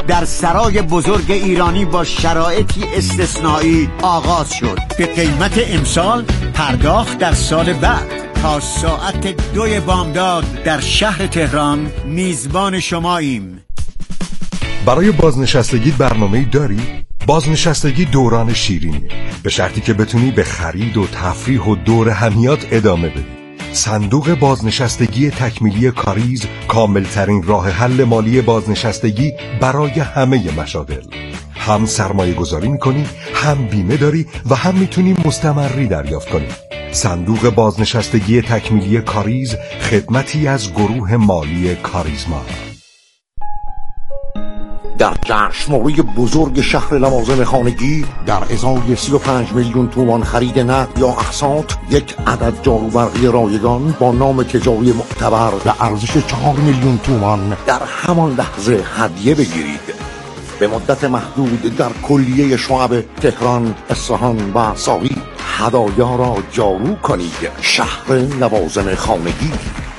در سرای بزرگ ایرانی با شرایطی استثنایی آغاز شد. به قیمت امسال، پرداخت در سال بعد. تا ساعت 2 بامداد در شهر تهران میزبان شماییم. برای بازنشستگی برنامه‌ای داری؟ بازنشستگی دوران شیرینیه، به شرطی که بتونی به خرید و تفریح و دور همیات ادامه بدی. صندوق بازنشستگی تکمیلی کاریز کاملترین راه حل مالی بازنشستگی برای همه مشاغل. هم سرمایه گذاری میکنی، هم بیمه داری و هم میتونی مستمری دریافت کنی. صندوق بازنشستگی تکمیلی کاریز، خدمتی از گروه مالی کاریزما. در جشنواره بزرگ شهر لوازم خانگی در ازای 35 میلیون تومان خرید نقد یا اقساط، یک عدد جاروبرقی رایگان با نام تجاری معتبر به ارزش 4 میلیون تومان در همان لحظه هدیه بگیرید. به مدت محدود در کلیه شعب تهران، اصفهان و ساری هدایا را جارو کنید. شهر لوازم خانگی.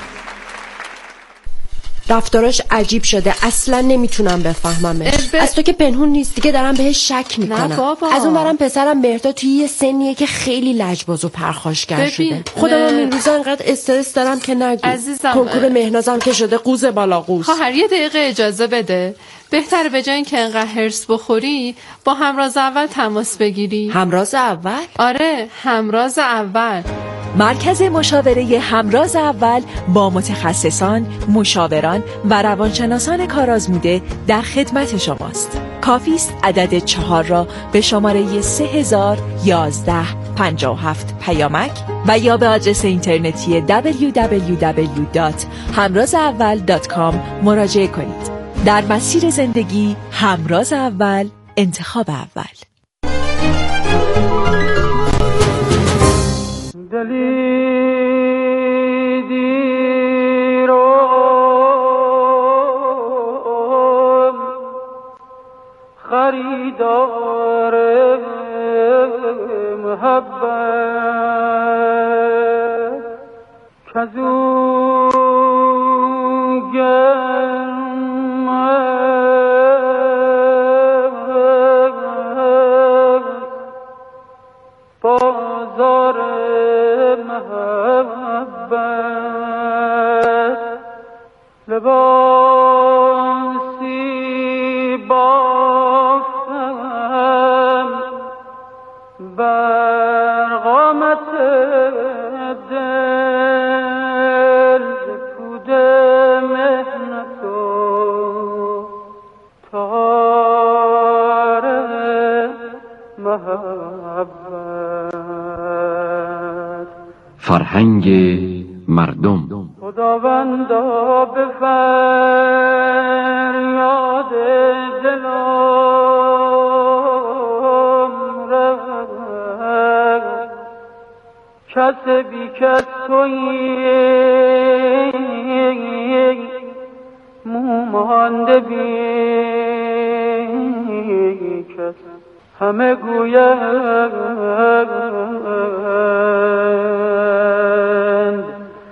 رفتاراش عجیب شده، اصلا نمیتونم بفهممش. از تو که پنهون نیست دیگه، دارم بهش شک میکنم. نه بابا. از اون برم پسرم مهرداد توی یه سنیه که خیلی لجباز و پرخاشگر شده. خودم این روزا انقدر استرس دارم که نگو. عزیزم، کنکور مهنازم که شده قوز بالا قوز. خواهر یه دقیقه اجازه بده. بهتره به جای اینکه انقدر هرس بخوری با همراز اول تماس بگیری. همراز اول؟ آره، همراز اول. مرکز مشاوره همراز اول با متخصصان، مشاوران و روانشناسان کارآزموده در خدمت شماست. کافی است عدد 4 را به شماره 301157 پیامک و یا به آدرس اینترنتی www.hamrazaval.com مراجعه کنید. در مسیر زندگی همراز اول، انتخاب اول. دلی دیرم خریدار محبت کزو گرم بازار محبت لباسی بافتم بر قامت دل پود مهنت و تار محبت. فرهنگ مردم. خداوندا به فریاد دلم رفت، کس بی کس تویی مومانده بی کس، همه گویند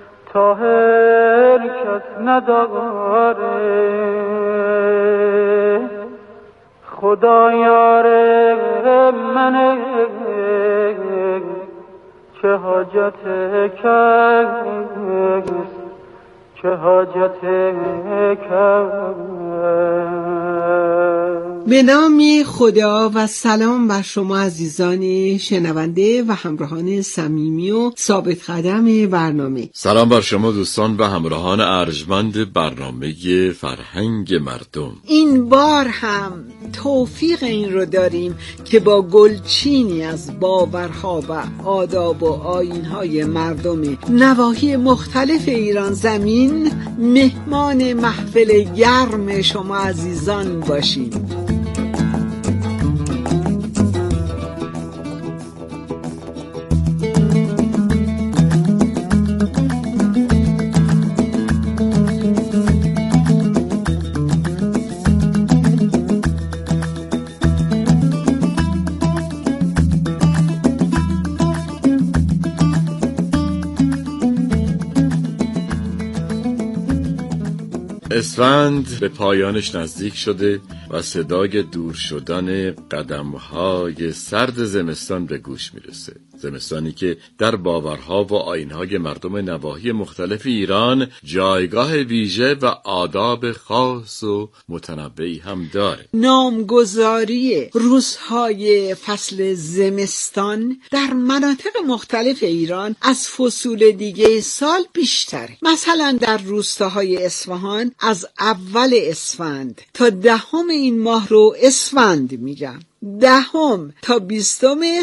طاهر کس نداره، خدا یار منه چه حاجت کس، چه حاجت کس. به نام خدا و سلام بر شما عزیزان شنونده و همراهان صمیمی و ثابت قدم برنامه. سلام بر شما دوستان و همراهان ارجمند برنامه فرهنگ مردم. این بار هم توفیق این رو داریم که با گلچینی از باورها و آداب و آیین‌های مردم نواحی مختلف ایران زمین مهمان محفل گرم شما عزیزان باشیم. اسفند به پایانش نزدیک شده و صدای دور شدن قدم‌های سرد زمستان به گوش میرسه. زمستانی که در باورها و آیین‌های مردم نواحی مختلف ایران جایگاه ویژه و آداب خاص و متنوعی هم داره. نامگذاری روزهای فصل زمستان در مناطق مختلف ایران از فصول دیگه سال بیشتره. مثلا در روستاهای اصفهان از اول اسفند تا 10 این ماه رو اسفند میگن. 10 تا 20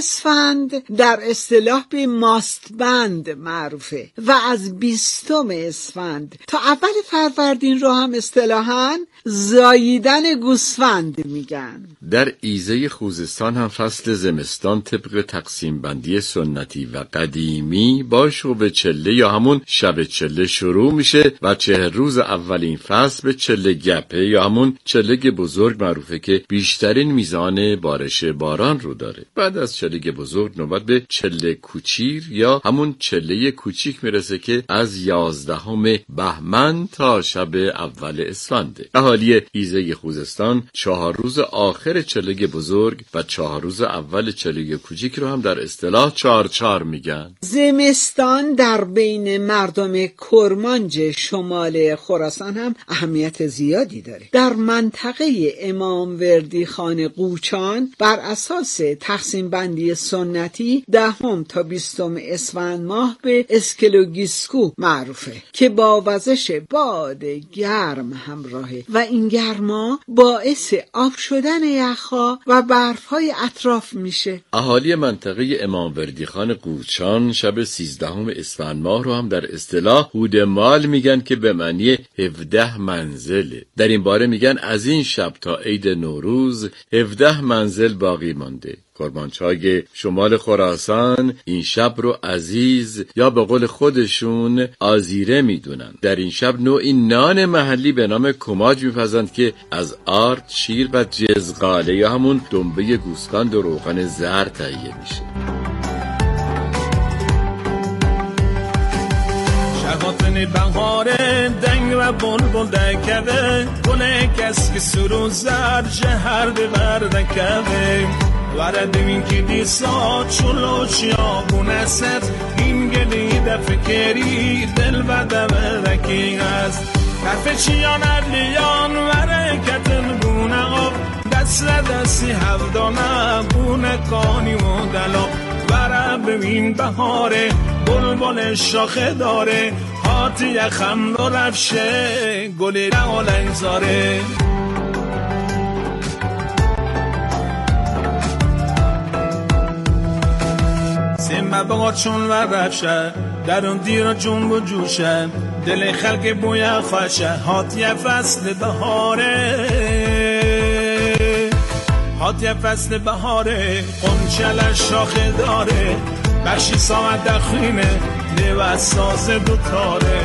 اسفند در اصطلاح به ماستبند معروفه و از 20 اسفند تا اول فروردین رو هم اصطلاحاً زاییدن گوسفند میگن. در ایزه خوزستان هم فصل زمستان طبق تقسیم بندی سنتی و قدیمی با شب چله یا همون شب چله شروع میشه و 40 روز اولین فصل به چله گپه یا همون چله بزرگ معروفه که بیشترین میزان بارش باران رو داره. بعد از چله بزرگ نوبت به چله کوچیر یا همون چله کوچیک میرسه که از 11 بهمن تا شب اول اسفنده. اهالی ایزه خوزستان 4 روز آخر چله بزرگ و 4 روز اول چله کوچیک رو هم در اصطلاح 4 میگن. زمستان در بین مردم کرمانج شمال خراسان هم اهمیت زیادی داره. در منطقه امام وردی خان قوچان بر اساس تقسیم بندی سنتی 10 تا 20 اسفند ماه به اسکلوگیسکو معروفه که با وزش باد گرم همراهه و این گرما باعث آب شدن یخها و برفهای اطراف میشه. اهالی منطقه امام وردی خان قوچان شب 13 اسفند ماه رو هم در اصطلاح هودمال میگن که به معنی 17 منزله. در این باره میگن از این شب تا عید نوروز 17 منزل باقی مانده. کرمانچای شمال خراسان این شب رو عزیز یا به قول خودشون آزیره میدونن. در این شب نوعی نان محلی به نام کماج میپزند که از آرد، شیر و جزغاله یا همون دنبه گوسفند و روغن زرد تهیه میشه. شهاتن بهاره دنگ و بلبل دکده گل کس که سرو زر جهر ببرده کده ورد این که دیسا چلو چیابونه ست این گلی دفکری دل بده رکی هست کف چیان علیان ورکتن بونه آب دست دستی هفدانه بونه کانی و دلا ورد ببین بهاره بلبل شاخه داره هاتی یخم رو رفشه گلی رعال زاره سیمه بقا چون و رفشه در اون دیر جنب و جوشه دل خلق بوی خوشه هاتی فصل بهاره هاتی فصل بهاره قنچل شاخه داره بخشی سامت دخوینه لو ساز دوتاره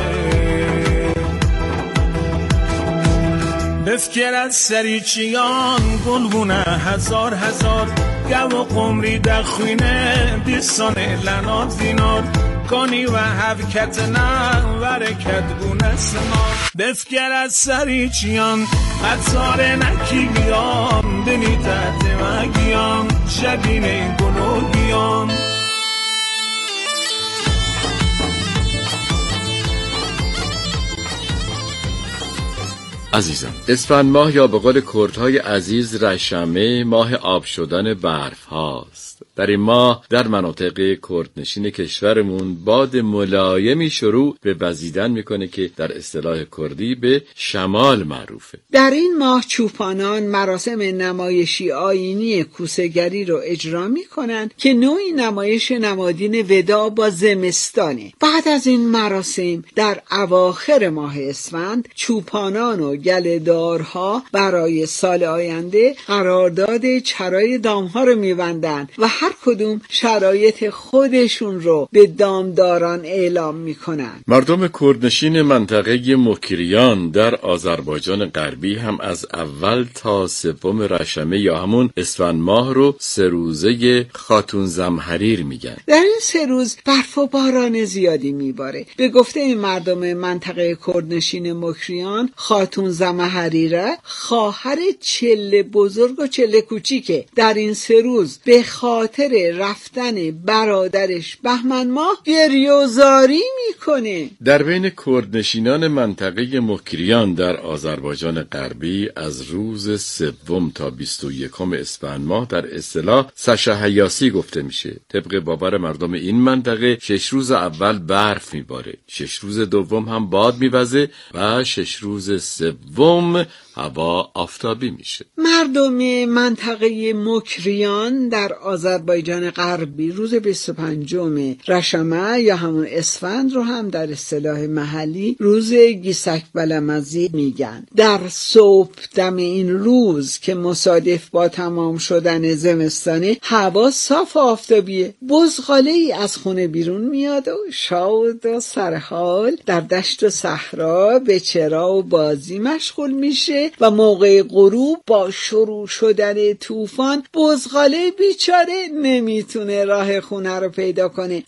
بفکر از سریچیان گلگونه هزار گو و قمری دخوینه دیستانه لنات دینار کانی و حبکت نه ورکت گونه سمار بفکر از سریچیان هزار نکی بیام دنی تحت مگیام شبینه گلوگیام عزیزم، اسفند ماه یا به قول کردهای عزیز رشمه ماه آب شدن برف هاست. در این ماه در مناطق کردنشین کشورمون باد ملایمی شروع به وزیدن میکنه که در اصطلاح کردی به شمال معروفه. در این ماه چوپانان مراسم نمایشی آیینی کوسه‌گری رو اجرا میکنن که نوعی نمایش نمادین وداع با زمستانه. بعد از این مراسم در اواخر ماه اسفند چوپانان و گله‌دارها برای سال آینده قرارداد چرای دامها رو میبندن و هر کدوم شرایط خودشون رو به دامداران اعلام میکنن. مردم کردنشین منطقه مکریان در آذربایجان غربی هم از اول تا 3 رشمه یا همون اسفند ماه رو 3 روزه خاتون زمحریر میگن. در این 3 روز برف و باران زیادی میباره. به گفته مردم منطقه کردنشین مکریان خاتون همون زمهریره خواهر چله بزرگ و چله کوچیکه. در این 3 روز به خاطر رفتن برادرش بهمن ماه گریه‌وزاری میکنه. در بین کردنشینان منطقه مکریان در آذربایجان غربی از روز 3 تا 21 اسفند ماه در اصطلاح سشهیاسی گفته میشه. طبق باور مردم این منطقه 6 روز اول برف میباره، 6 روز دوم هم باد میوزه و 6 روز سوم هوا آفتابی میشه. مردم منطقه مکریان در آذربایجان غربی روز 25 رشمه یا همون اسفند رو هم در اصطلاح محلی روز گیسک بلمزی میگن. در صبح دم این روز که مصادف با تمام شدن زمستانه هوا صاف آفتابیه، بزغاله ای از خونه بیرون میاد و شاد و سرحال در دشت و صحرا به چرا و بازی مشغول میشه و موقع غروب با شروع شدن طوفان بزغاله بیچاره نمیتونه راه خونه رو پیدا کنه،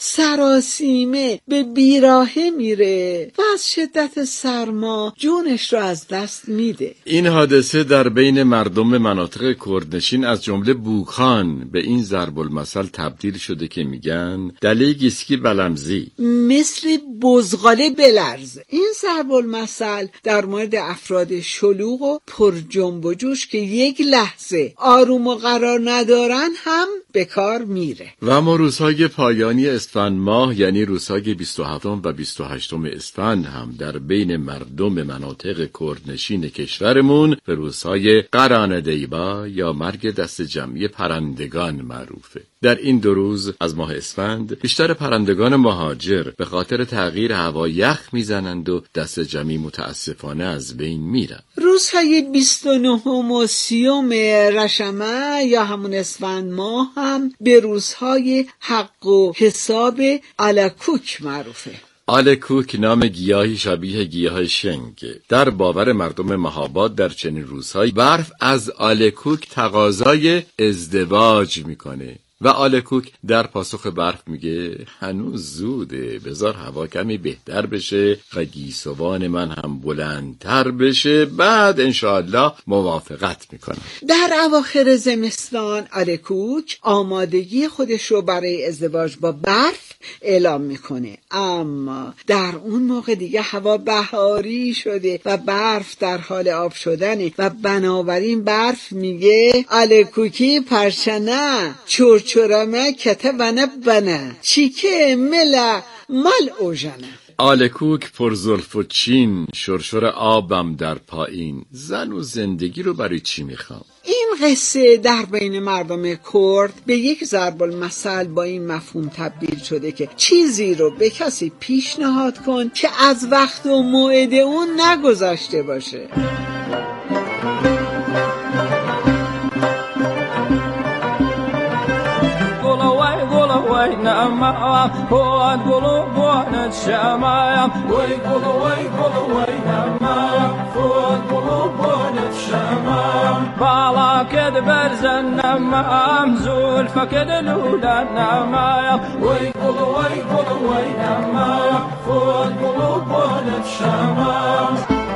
سراسیمه به بیراهه میره و از شدت سرما جونش رو از دست میده. این حادثه در بین مردم مناطق کردنشین از جمله بوکان به این ضرب المثل تبدیل شده که میگن دله گیسکی بلمزی، مثل بزغاله بلرز. این ضرب المثل در مورد افراد شلوغ و پر جنب و جوش که یک لحظه آروم و قرار ندارن هم به کار میره. و اما روزهای پایانی اسفند ماه یعنی روزهای 27 و 28 اسفند هم در بین مردم مناطق کردنشین کشورمون به روزهای قران دیبا یا مرگ دست جمعی پرندگان معروفه. در این 2 روز از ماه اسفند بیشتر پرندگان مهاجر به خاطر تغییر هوا یخ میزنند و دست جمعی متاسفانه از بین میرن. روزهای 29 و 30 رشمه یا همون اسفند ماه هم به روزهای حق و حساب الکوک معروفه. آلکوک نام گیاهی شبیه گیاه شنگ. در باور مردم مهاباد در چنین روزهای برف از آلکوک تقاضای ازدواج میکنه و آلکوک در پاسخ برف میگه هنوز زوده، بذار هوا کمی بهتر بشه و گیسوان من هم بلندتر بشه، بعد انشاءالله موافقت میکنم. در اواخر زمستان آلکوک آمادگی خودش رو برای ازدواج با برف اعلام میکنه، اما در اون موقع دیگه هوا بهاری شده و برف در حال آب شدنه و بنابراین برف میگه آلکوکی پرچنه چورچورمه کته ونه بنه چیکه مله مال اوژنه. آلکوک پر زلف و چین، شرشر آبم در پایین، زن و زندگی رو برای چی میخوام؟ این قصه در بین مردم کرد به یک ضرب المثل با این مفهوم تبدیل شده که چیزی رو به کسی پیشنهاد کن که از وقت و موعد اون نگذشته باشه. نما فوق قلوبنا الشمايم ويقول وينما فوق قلوبنا الشمايم بالا كد برز النما مزول فكد لولا النمايم ويقول وينما فوق قلوبنا الشمايم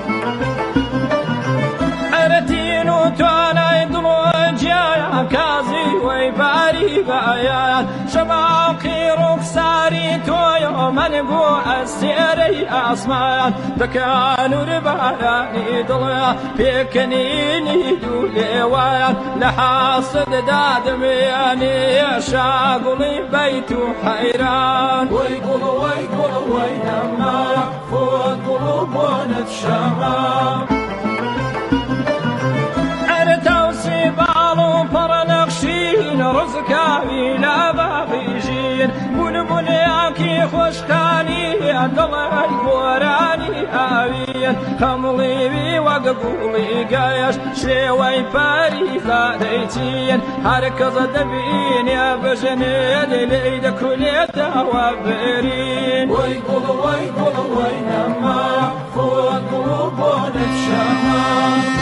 عرتين وتوانا يدلو جايا كازي ويباري بايا شباقي رخساري تويو منبو السيري أسمان دكانو رباني دليا بيكنيني دولي ويان لحاصد دادمياني شاقلي بيتو حيران ويقول وينما فوق قلوبنا الشمام عرتوسي بالو برنقشين رزقاوي لا باقيجين بن ياكي خوشخاني دلي بوراني آوين خملي بي وقبولي قايش شوي باري زاديتين هركز دبين يا بجنين ليد كليتا وبرين ويقول وينما فوق قلوبنا الشمام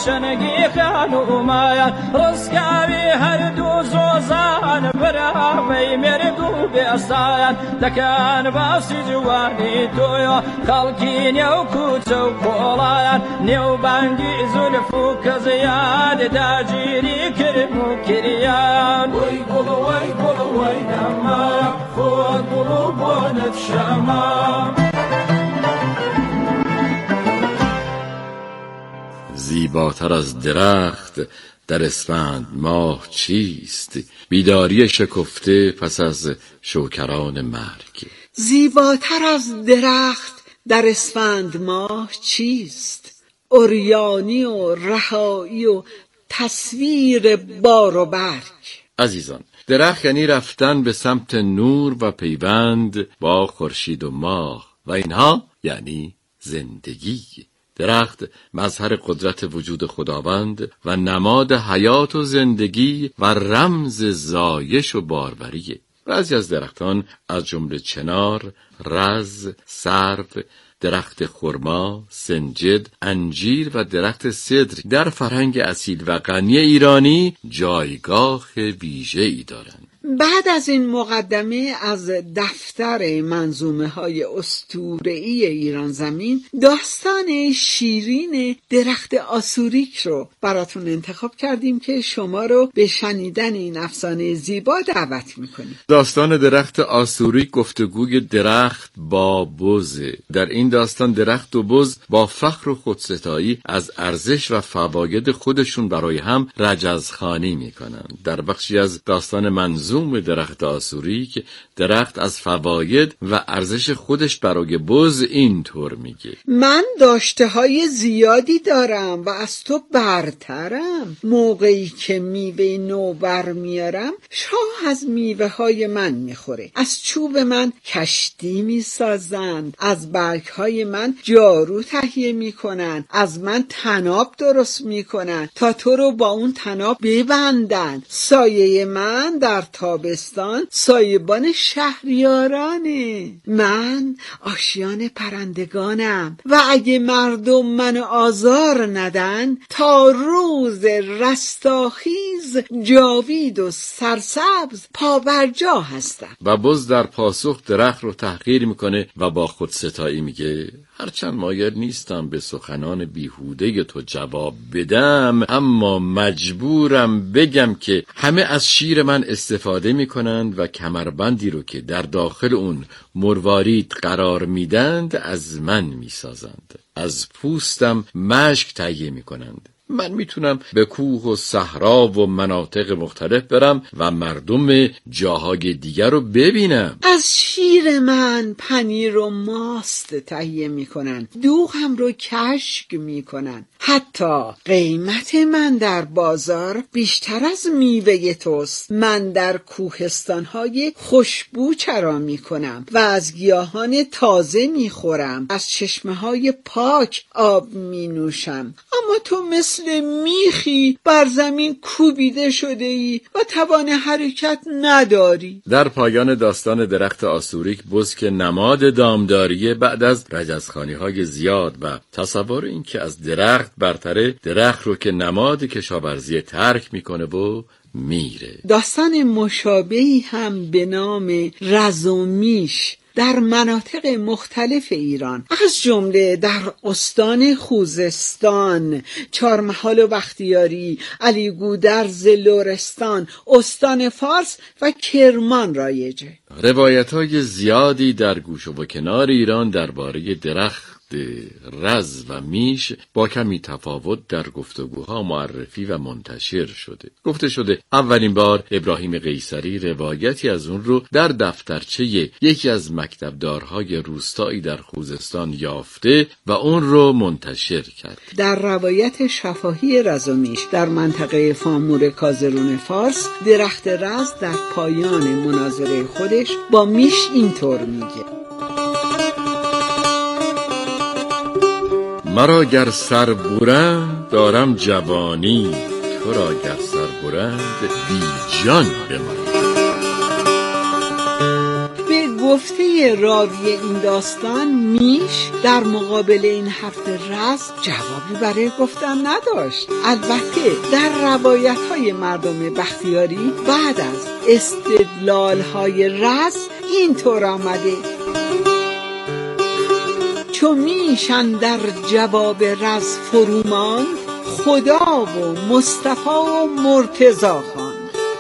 روشنگی خانومایا رزقاوی هر دو زوزان براوی مردو بیستان دکان باسی جوانی تویا خلقی نیو کوچو کولایان نیو بانگی زلفو کزیاد داجیری کرمو کریان وی گلو وی نما خود گلو بانت شما. زیباتر از درخت در اسفند ماه چیست؟ بیداری شکفته پس از شوکران مرگ. زیباتر از درخت در اسفند ماه چیست؟ عریانی و رهایی و تصویر بار و برگ. عزیزان، درخت یعنی رفتن به سمت نور و پیوند با خورشید و ماه و اینها یعنی زندگی. درخت مظهر قدرت وجود خداوند و نماد حیات و زندگی و رمز زایش و باروریه. بعضی از درختان از جمله چنار، رز، سرو، درخت خرما، سنجد، انجیر و درخت سدر در فرهنگ اصیل و غنی ایرانی جایگاه ویژه‌ای دارند. بعد از این مقدمه از دفتر منظومه های اسطوره‌ای ایران زمین، داستان شیرین درخت آسوریک رو براتون انتخاب کردیم که شما رو به شنیدن این افسانه زیبا دعوت میکنیم. داستان درخت آسوریک گفتگوی درخت با بز. در این داستان درخت و بز با فخر و خودستایی از ارزش و فواید خودشون برای هم رجزخوانی میکنند. در بخشی از داستان منظوم درخت آسوریک، درخت از فواید و ارزش خودش برای بز اینطور میگه: من داشته های زیادی دارم و از تو برترم. موقعی که میوه نو برمیارم شاه از میوه های من میخوره. از چوب من کشتی میسازند، از برگ های من جارو تهیه میکنن، از من طناب درست میکنن تا تو رو با اون طناب ببندن. سایه من در تابستان سایبان شهریارانه. من آشیان پرندگانم و اگه مردم من آزار ندن تا روز رستاخیز جاوید و سرسبز پابرجا هستم. و بز در پاسخ درخت رو تحقیر میکنه و با خود ستایی میگه: هرچند مایل نیستم به سخنان بیهوده تو جواب بدم، اما مجبورم بگم که همه از شیر من استفاده میکنند و کمربندی رو که در داخل اون مروارید قرار میدند از من میسازند. از پوستم مشک تهیه میکنند. من میتونم به کوه و صحرا و مناطق مختلف برم و مردم جاهای دیگر رو ببینم. از شیر من پنیر و ماست تهیه میکنن، دوغم رو کشک میکنن. حتی قیمت من در بازار بیشتر از میوه توست. من در کوهستانهای خوشبو چرا میکنم و از گیاهان تازه میخورم. از چشمه‌های پاک آب مینوشم. اما تو مثل میخی بر زمین کوبیده شده ای و توان حرکت نداری. در پایان داستان درخت آسوریک، بز که نماد دامداریه، بعد از رجزخوانی‌های زیاد و تصور این که از درخت برتره، درخت رو که نماد کشاورزی ترک میکنه و میره. داستان مشابهی هم به نام رز و میش در مناطق مختلف ایران، از جمله در استان خوزستان، چهارمحال و بختیاری، علیگودرز، لرستان، استان فارس و کرمان رایجه. روایت‌های زیادی در گوشه و کنار ایران درباره درخت رز و میش با کمی تفاوت در گفتگوها معرفی و منتشر شده. گفته شده اولین بار ابراهیم قیصری روایتی از اون رو در دفترچه یکی از مکتبدارهای روستایی در خوزستان یافته و اون رو منتشر کرد. در روایت شفاهی رز و میش در منطقه فامور کازرون فارس، درخت رز در پایان مناظره خودش با میش اینطور میگه: مرا گر سر برند دارم جوانی، تو را گر سر برند بی جان بمانی. به گفته راوی این داستان میش در مقابل این حرف رز جوابی برای گفتن نداشت. البته در روایت‌های مردم بختیاری بعد از استدلال‌های رز اینطور آمده: چو میش اندر جواب رز فروماند، خدا و مصطفی و مرتضی خان.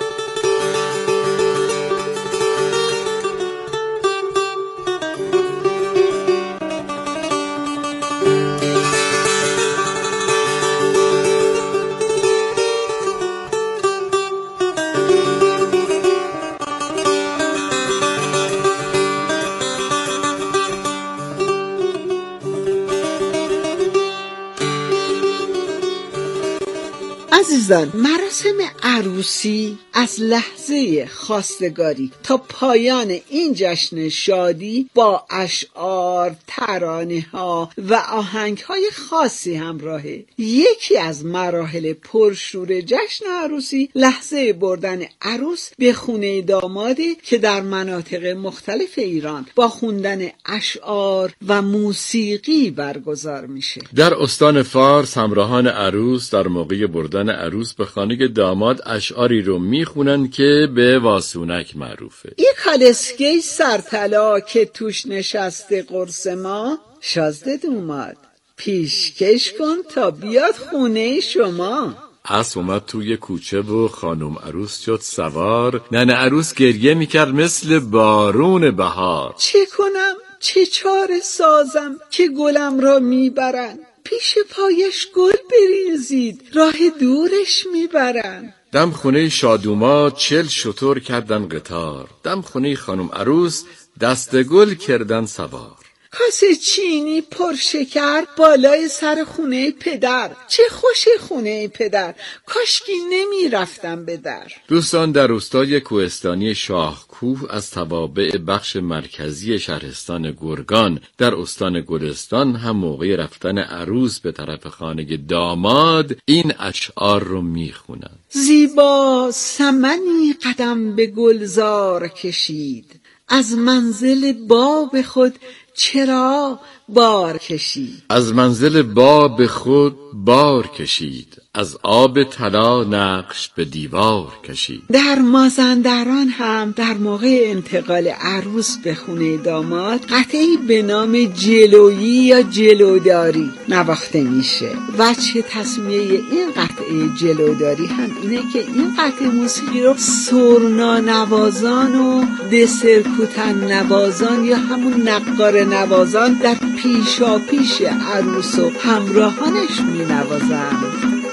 عزیزان، مراسم عروسی از لحظه خواستگاری تا پایان این جشن شادی با اشعار، ترانه‌ها و آهنگ‌های خاصی همراهه. یکی از مراحل پرشور جشن عروسی لحظه بردن عروس به خونه داماده که در مناطق مختلف ایران با خوندن اشعار و موسیقی برگزار میشه. در استان فارس همراهان عروس در موقع بردن عروس به خانه داماد اشعاری رو میخونن که به واسونک معروفه. ای کالسکی سرطلا که توش نشسته قرص ما، شازده دوماد پیشکش کن تا بیاد خونه شما. اسب اومد توی کوچه و خانم عروس شد سوار. ننه عروس گریه میکرد مثل بارون بهار. چه کنم چه چاره سازم که گلم را میبرن، پیش پایش گل بریزید راه دورش میبرن. دم خونه شادوما 40 شتر کردن قطار، دم خونه خانم عروس دست گل کردن سوار. کاسه چینی پر شکر بالای سر خونه پدر، چه خوش خونه پدر، کاشکی نمی رفتم به در. دوستان، در روستای کوهستانی شاهکوه از توابع بخش مرکزی شهرستان گرگان در استان گلستان هم موقع رفتن عروس به طرف خانه داماد این اشعار رو میخونن. زیبا سمنی قدم به گلزار کشید، از منزل باب خود چرا بار کشید. از منزل باب خود بار کشید، از آب طلا نقش به دیوار کشید. در مازندران هم در موقع انتقال عروس به خونه داماد قطعی به نام جلویی یا جلوداری نواخته میشه. وجه تسمیه این قطعه جلوداری هم اینه که این قطعه موسیقی رو سرنا نوازان و دسرکوتن نوازان یا همون نقار نوازان در پیشا پیش عروس و همراهانش می نوازند.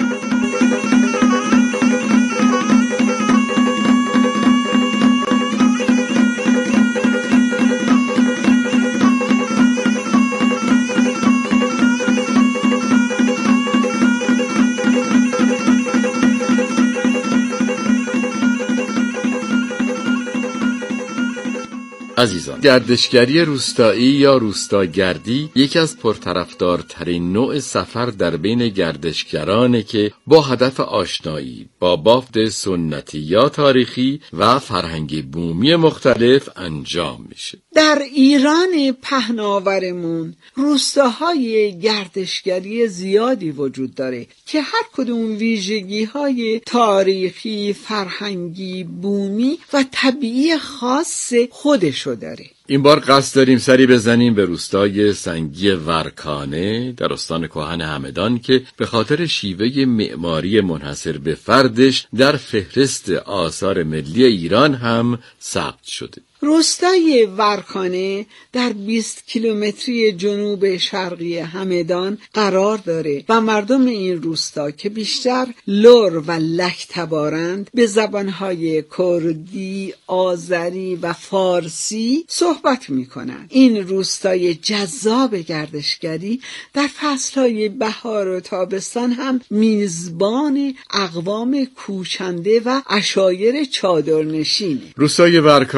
عزیزان، گردشگری روستایی یا روستاگردی یکی از پرطرفدارترین نوع سفر در بین گردشگرانه که با هدف آشنایی با بافت سنتی یا تاریخی و فرهنگی بومی مختلف انجام میشه. در ایران پهناورمون روستاهای گردشگری زیادی وجود داره که هر کدوم ویژگی‌های تاریخی، فرهنگی، بومی و طبیعی خاص خودشو داره. این بار قصد داریم سری بزنیم به روستای سنگی ورکانه در استان کهن همدان که به خاطر شیوه معماری منحصر به فردش در فهرست آثار ملی ایران هم ثبت شده. روستای ورکانه در 20 کیلومتری جنوب شرقی همدان قرار داره و مردم این روستا که بیشتر لر و لک تبارند به زبانهای کردی، آذری و فارسی صحبت میکنند. این روستای جذاب گردشگری در فصلهای بهار و تابستان هم میزبان اقوام کوچنده و عشایر چادرنشینه. روستای ورکانه در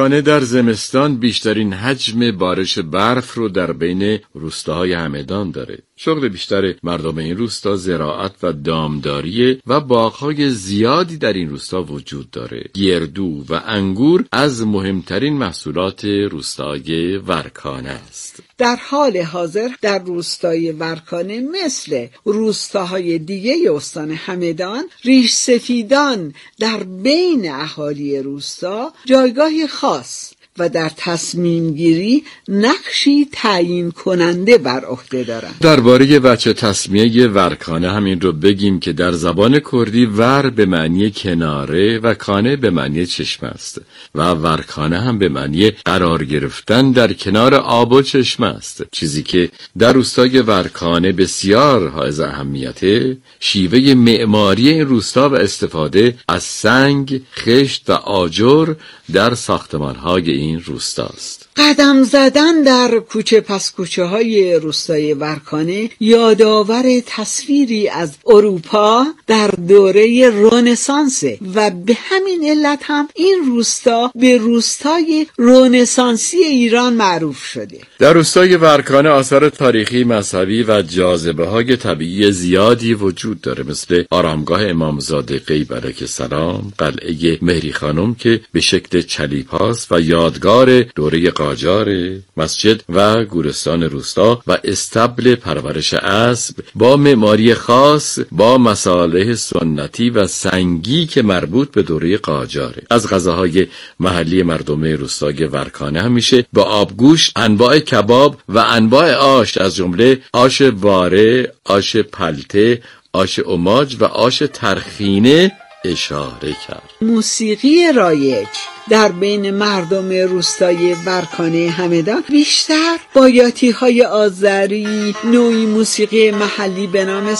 زمستان بیشترین حجم بارش برف رو در بین روستاهای همدان داره. شغل بیشتر مردم این روستا زراعت و دامداریه و باغ‌های زیادی در این روستا وجود داره. گردو و انگور از مهمترین محصولات روستای ورکانه است. در حال حاضر در روستای ورکانه مثل روستاهای دیگه استان همدان، ریش سفیدان در بین اهالی روستا جایگاهی خاص و در تصمیم گیری نقشی تعیین کننده بر عهده دارند. درباره وجه تسمیه ورکانه همین رو بگیم که در زبان کردی ور به معنی کناره و کانه به معنی چشمه است و ورکانه هم به معنی قرار گرفتن در کنار آب و چشمه است. چیزی که در روستای ورکانه بسیار حائز اهمیته شیوه معماری این روستا و استفاده از سنگ، خشت و آجر در ساختمان‌های این روستاست. قدم زدن در کوچه پس کوچه های روستای ورکانه یادآور تصویری از اروپا در دوره رنسانس و به همین علت هم این روستا به روستای رنسانسی ایران معروف شده. در روستای ورکانه آثار تاریخی، مذهبی و جاذبه‌های طبیعی زیادی وجود داره، مثل آرامگاه امامزاده قیب علیه السلام، قلعه مهری خانم که به شکل چلیپاست و یادگار دوره قاجار، مسجد و گورستان روستا و استبل پرورش اسب با معماری خاص با مصالح سنتی و سنگی که مربوط به دوره قاجاره. از غذاهای محلی مردم روستای ورکانه همیشه با آبگوشت، انواع کباب و انواع آش از جمله آش واره، آش پلته، آش اماج و آش ترخینه اشاره کرد. موسیقی رایج در بین مردم روستای ورکانه همدان بیشتر بایاتی‌های آذری، نوعی موسیقی محلی به نام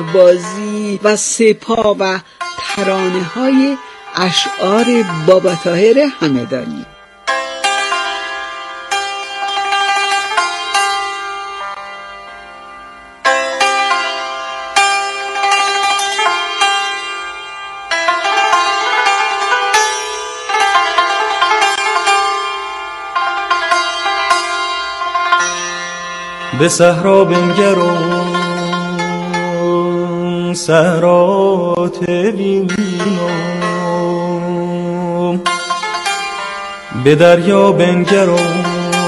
سربازی و سپا و ترانه‌های اشعار بابا طاهر همدانی. به صحرا بنگرم صحرات بینم، به دریا بنگرم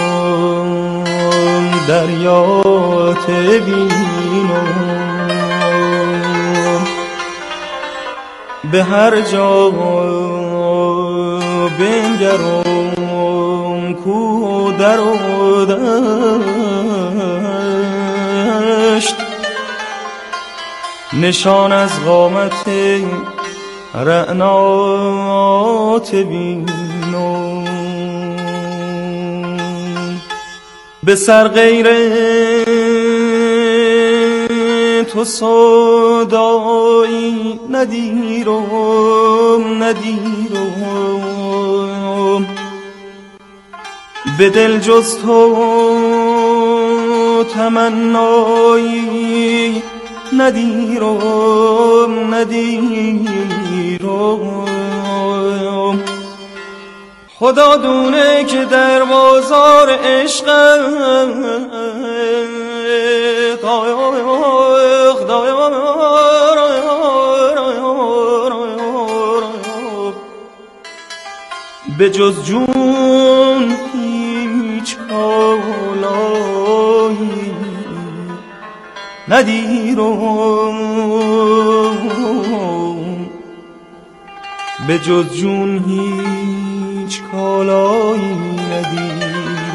دریات بینم، به هر جا بنگرم کو در و دشت، نشان از قامت رعنات بینم، به سر غیر تو صدایی ندیرم، به دل جز تو تمنایی ندیرم، خدا دونه که در بازار عشقم به جز جون هیچ کالایی ندیرم، به جز جون هیچ کالایی ندیرم.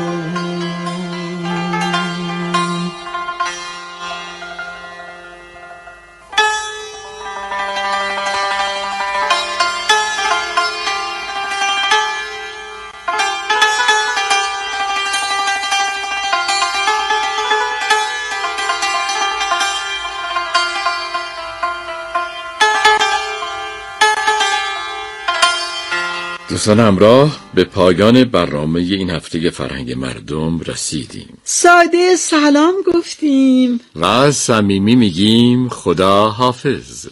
دوستان همراه، به پایان برنامه این هفته فرهنگ مردم رسیدیم. ساده سلام گفتیم و صمیمی میگیم خدا حافظ.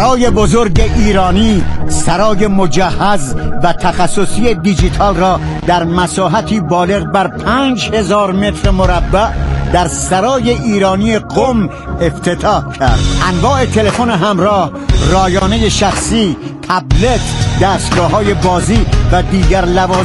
سرای بزرگ ایرانی سرای مجهز و تخصصی دیجیتال را در مساحتی بالغ بر 5000 متر مربع در سرای ایرانی قم افتتاح کرد. انواع تلفن همراه، رایانه شخصی، تبلت، دستگاه‌های بازی و دیگر لوازم